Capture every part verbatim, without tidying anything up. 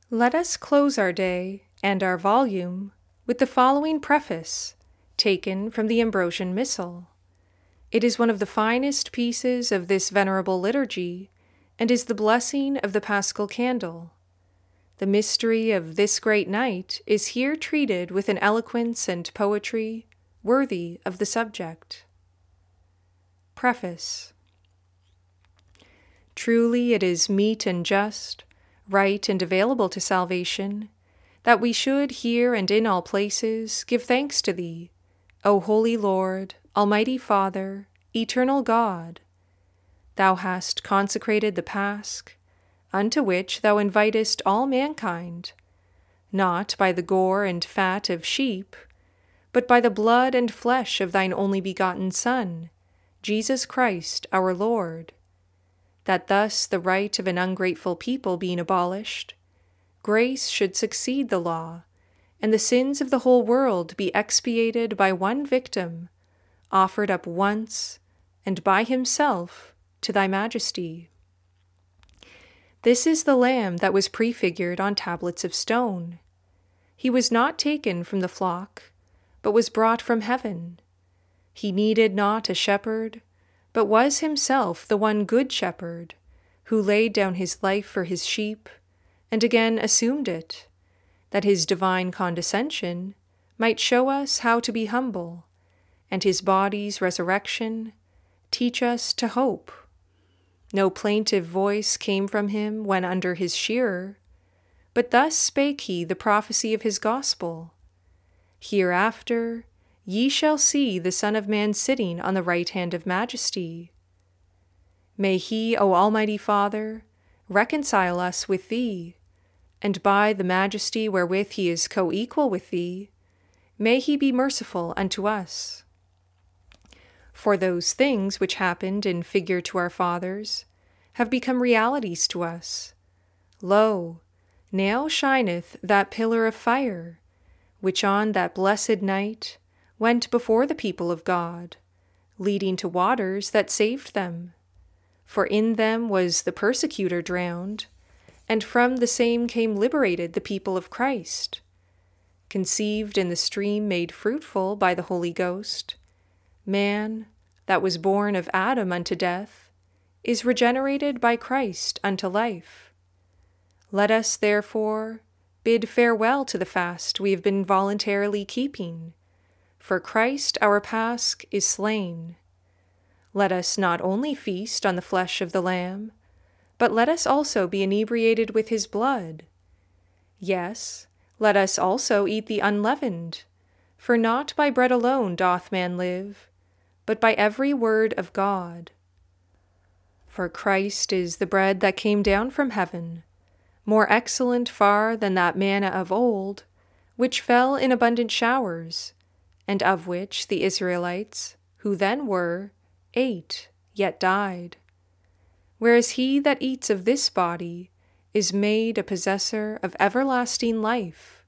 Let us close our day and our volume with the following preface, taken from the Ambrosian Missal. It is one of the finest pieces of this venerable liturgy, and is the blessing of the Paschal Candle. The mystery of this great night is here treated with an eloquence and poetry worthy of the subject. Preface. Truly it is meet and just, right and available to salvation, that we should here and in all places give thanks to Thee, O Holy Lord, Almighty Father, Eternal God. Thou hast consecrated the Pasch, unto which Thou invitest all mankind, not by the gore and fat of sheep, but by the blood and flesh of Thine only begotten Son, Jesus Christ our Lord, that thus the right of an ungrateful people being abolished, grace should succeed the law, and the sins of the whole world be expiated by one victim, offered up once, and by himself, to Thy majesty. This is the Lamb that was prefigured on tablets of stone. He was not taken from the flock, but was brought from heaven. He needed not a shepherd, but was himself the one good shepherd, who laid down his life for his sheep, and again assumed it, that his divine condescension might show us how to be humble, and his body's resurrection teach us to hope. No plaintive voice came from him when under his shearer, but thus spake he the prophecy of his gospel. Hereafter ye shall see the Son of Man sitting on the right hand of majesty. May he, O Almighty Father, reconcile us with Thee, and by the majesty wherewith he is co-equal with Thee, may he be merciful unto us. For those things which happened in figure to our fathers have become realities to us. Lo, now shineth that pillar of fire, which on that blessed night went before the people of God, leading to waters that saved them. For in them was the persecutor drowned, and from the same came liberated the people of Christ. Conceived in the stream made fruitful by the Holy Ghost, man, that was born of Adam unto death, is regenerated by Christ unto life. Let us, therefore, bid farewell to the fast we have been voluntarily keeping, for Christ our Pasch is slain. Let us not only feast on the flesh of the Lamb, but let us also be inebriated with his blood. Yes, let us also eat the unleavened, for not by bread alone doth man live, but by every word of God. For Christ is the bread that came down from heaven, more excellent far than that manna of old, which fell in abundant showers, and of which the Israelites, who then were, ate, yet died. Whereas he that eats of this body is made a possessor of everlasting life.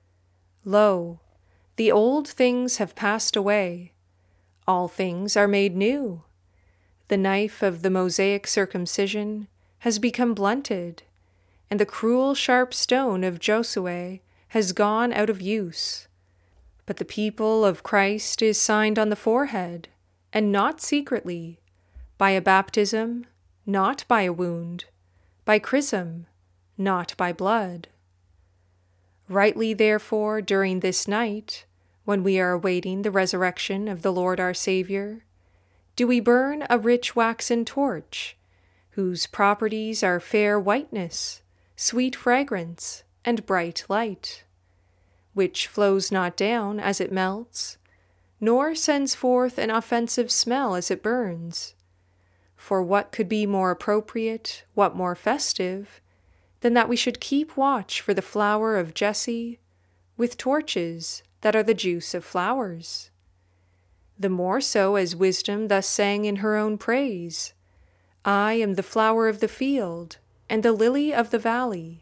Lo, the old things have passed away, all things are made new. The knife of the Mosaic circumcision has become blunted, and the cruel sharp stone of Josue has gone out of use. But the people of Christ is signed on the forehead, and not secretly, by a baptism, not by a wound, by chrism, not by blood. Rightly, therefore, during this night, when we are awaiting the resurrection of the Lord our Saviour, do we burn a rich waxen torch, whose properties are fair whiteness, sweet fragrance, and bright light, which flows not down as it melts, nor sends forth an offensive smell as it burns. For what could be more appropriate, what more festive, than that we should keep watch for the flower of Jesse with torches that are the juice of flowers? The more so as wisdom thus sang in her own praise, I am the flower of the field, and the lily of the valley.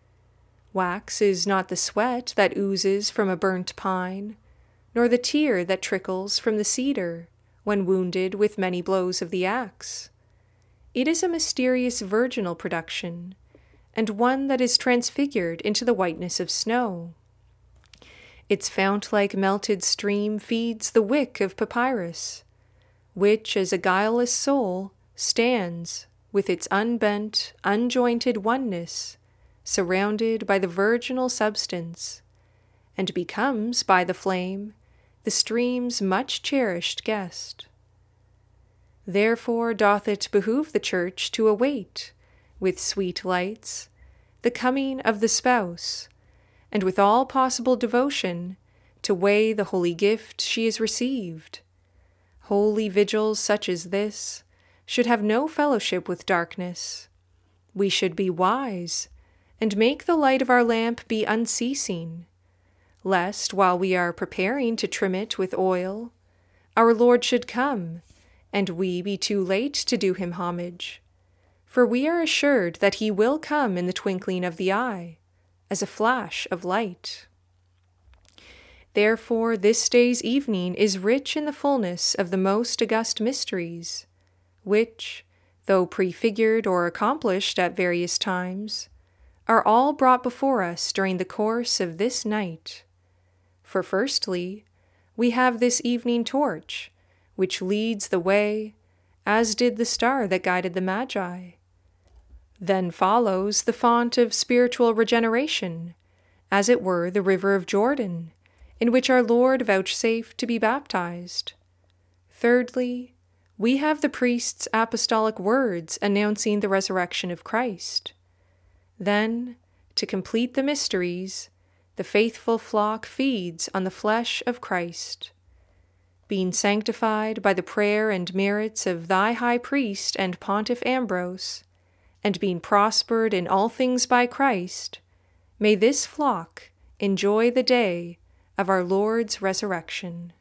Wax is not the sweat that oozes from a burnt pine, nor the tear that trickles from the cedar when wounded with many blows of the axe. It is a mysterious virginal production, and one that is transfigured into the whiteness of snow. Its fount-like melted stream feeds the wick of papyrus, which, as a guileless soul, stands, with its unbent, unjointed oneness, surrounded by the virginal substance, and becomes, by the flame, the stream's much-cherished guest. Therefore doth it behoove the Church to await, with sweet lights, the coming of the spouse, and with all possible devotion to weigh the holy gift she has received. Holy vigils such as this should have no fellowship with darkness. We should be wise, and make the light of our lamp be unceasing, lest, while we are preparing to trim it with oil, our Lord should come, and we be too late to do him homage. For we are assured that he will come in the twinkling of the eye, as a flash of light. Therefore this day's evening is rich in the fullness of the most august mysteries, which, though prefigured or accomplished at various times, are all brought before us during the course of this night. For firstly, we have this evening torch, which leads the way, as did the star that guided the Magi. Then follows the font of spiritual regeneration, as it were the river of Jordan, in which our Lord vouchsafed to be baptized. Thirdly, we have the priest's apostolic words announcing the resurrection of Christ. Then, to complete the mysteries, the faithful flock feeds on the flesh of Christ. Being sanctified by the prayer and merits of thy high priest and Pontiff Ambrose, and being prospered in all things by Christ, may this flock enjoy the day of our Lord's resurrection.